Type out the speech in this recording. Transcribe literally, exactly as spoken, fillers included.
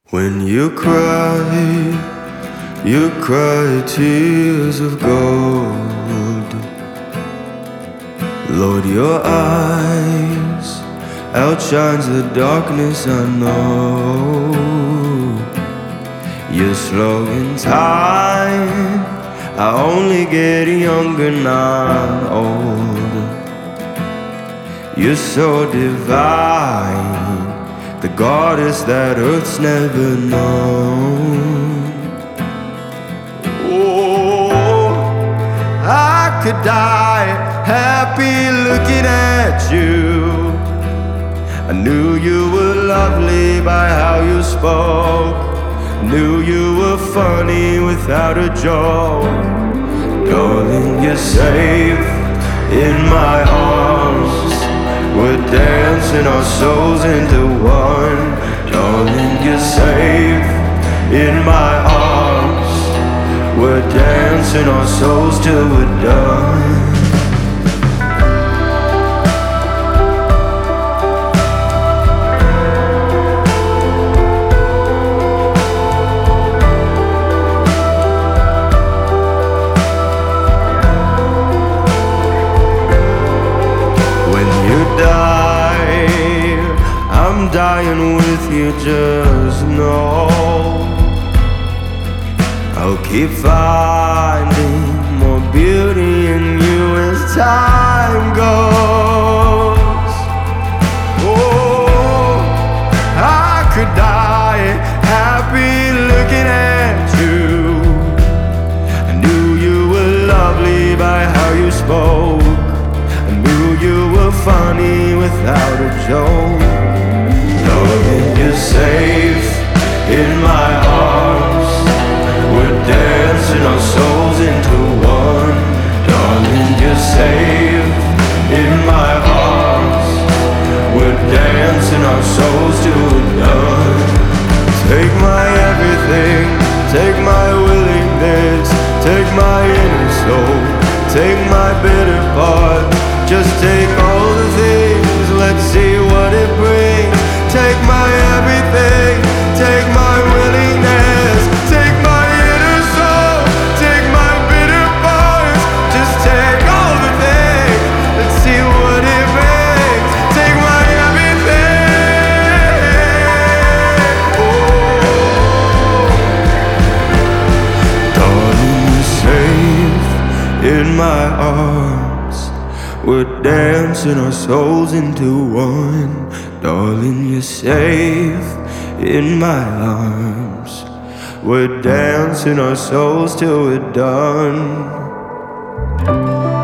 When you cry, you cry tears of gold. Lord, your eyes outshines the darkness I know. You're slow in time, I only get younger, not older. You're so divine, the goddess that earth's never known. Oh, I could die happy looking at you. I knew you were lovely by how you spoke. Knew you were funny without a joke. Darling, you're safe in my arms. We're dancing our souls into one. Darling, you're safe in my arms. We're dancing our souls till we're done. I'm dying with you, just know I'll keep finding more beauty in you as time goes. Oh, I could die happy looking at you. I knew you were lovely by how you spoke. I knew you were funny without a joke. Darling, you're safe in my arms. We're dancing our souls into one. Darling, you're safe in my arms. We're dancing our souls till we're done. Take my everything, take my willingness, take my inner soul, take my bitter part. Just take all the things, let's see what it brings. Take my everything, take my willingness, take my inner soul, take my bitter parts. Just take all the things, let's see what it brings. Take my everything. Oh, darling, you're safe in my arms. We're dancing our souls into one. Darling, you're safe in my arms. We're dancing our souls till we're done.